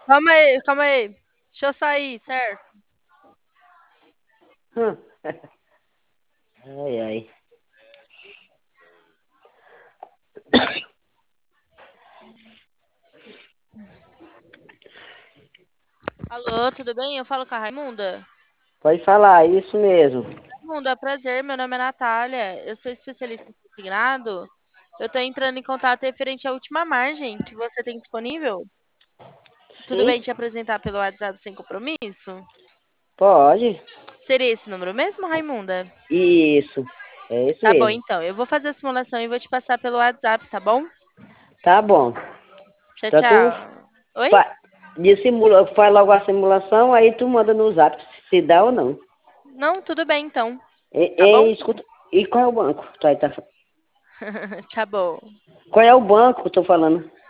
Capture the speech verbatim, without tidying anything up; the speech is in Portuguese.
Calma aí, calma aí. Deixa eu sair, certo? Hum. Ai, ai. Alô, tudo bem? Eu falo com a Raimunda. Pode falar, isso mesmo. Raimunda, prazer, meu nome é Natália. Eu sou especialista em consignado. Eu tô entrando em contato referente à última margem que você tem disponível. Tudo Sim? bem te apresentar pelo WhatsApp sem compromisso? Pode. Seria esse número mesmo, Raimunda? Isso. É isso Tá bom, mesmo. então. Eu vou fazer a simulação e vou te passar pelo WhatsApp, tá bom? Tá bom. Tchau, Então tu tchau. Oi? fa... de simula... faz logo a simulação, aí tu manda no zap se dá ou não. Não, tudo bem, então. E, Tá bom? e, escuta, e qual é o banco? Tu aí tá... Tá bom. Qual é o banco que eu tô falando?